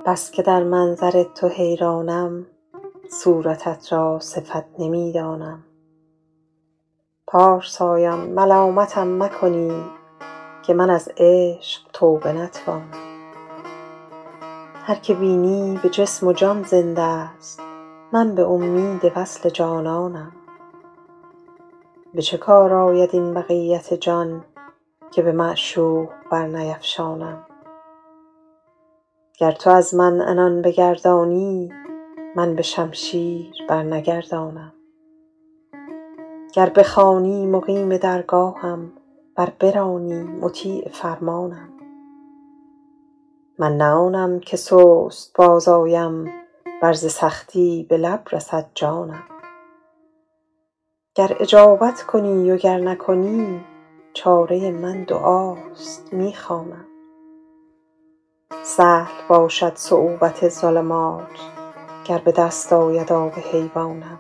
بس که در منظر تو حیرانم، صورتت را صفت نمی دانم. پارسایان ملامتم مکنید که من از عشق توبه نتوانم. هر که بینی به جسم و جان زنده است، من به امید وصل جانانم. به چه کار آید این بقیت جان که به معشوق بر نیفشانم. گر تو از من عنان بگردانی، من به شمشیر بر نگردانم. گر بخوانی مقیم درگاهم، ور برانی مطیع فرمانم. من نه آنم که سست باز آیم، ور ز سختی به لب رسد جانم. گر اجابت کنی و گر نکنی، چاره من دعاست می خوانم. سهل باشد صعوبت ظلمات، گر به دست آید آب حیوانم.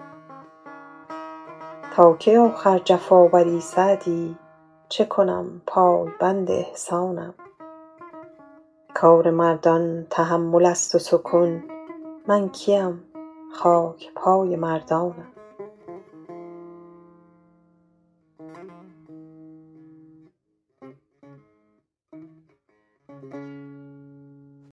تا کی آخر جفا بری سعدی، چه کنم پای بند احسانم. کار مردان تحمل است و سکون، من کیم خاک پای مردانم.